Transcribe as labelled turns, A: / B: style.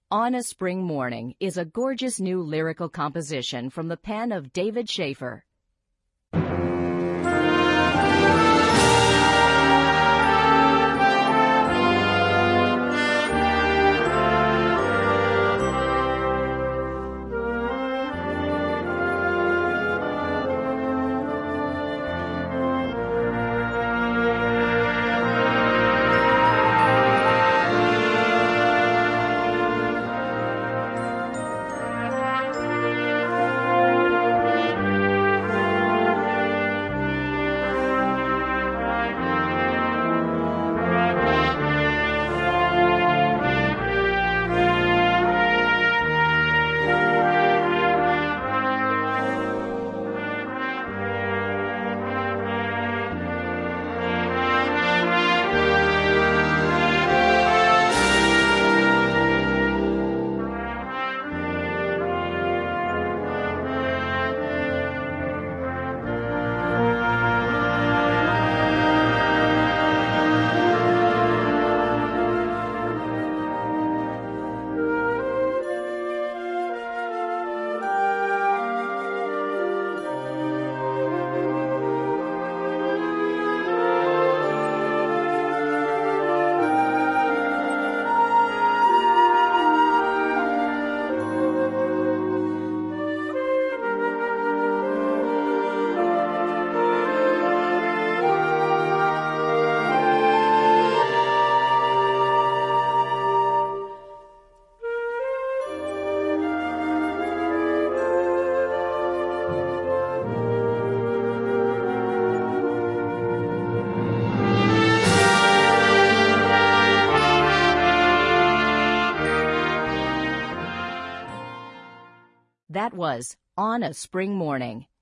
A: On a Spring Morning is a gorgeous new lyrical composition from the pen of David Schaefer. That was On a Spring Morning.